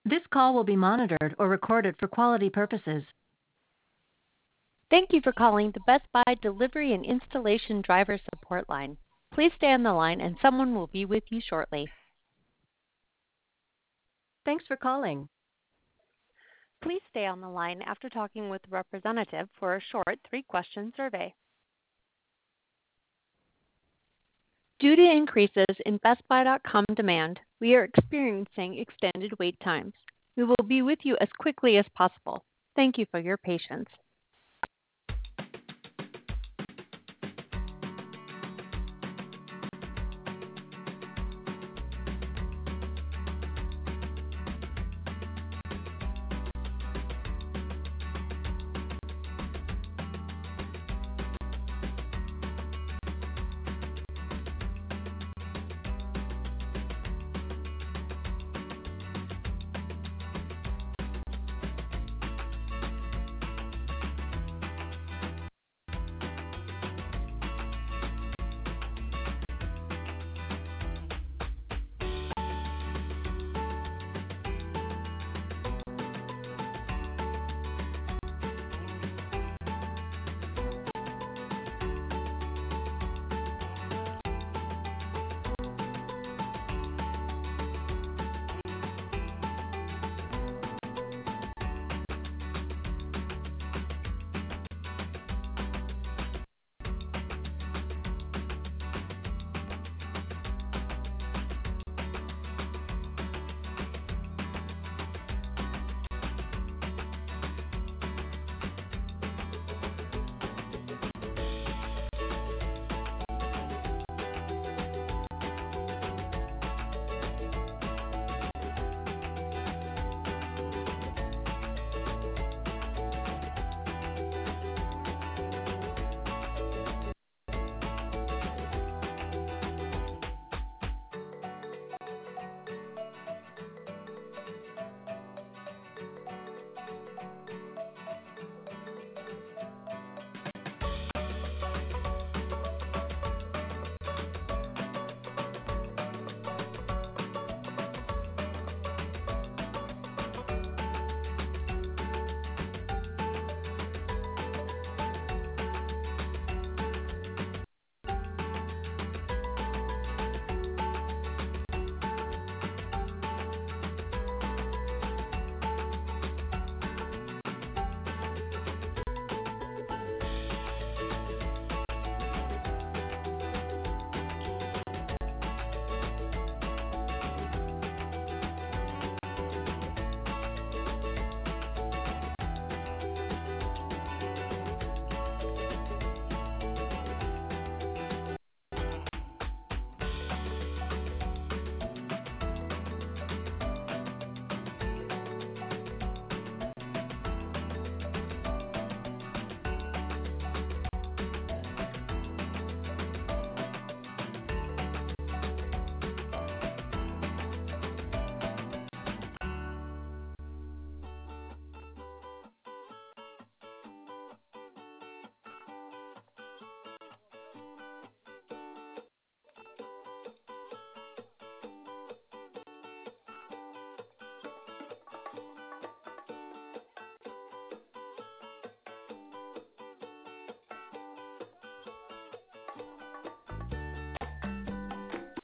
This call will be monitored or recorded for quality purposes. Thank you for calling the Best Buy Delivery and Installation Driver Support Line. Please stay on the line and someone will be with you shortly. Thanks for calling. Please stay on the line after talking with the representative for a short 3-question survey. Due to increases in BestBuy.com demand, we are experiencing extended wait times. We will be with you as quickly as possible. Thank you for your patience.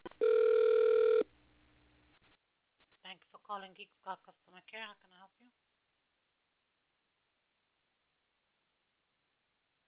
Thank you for calling Geek Squad Customer Care. How can I help you?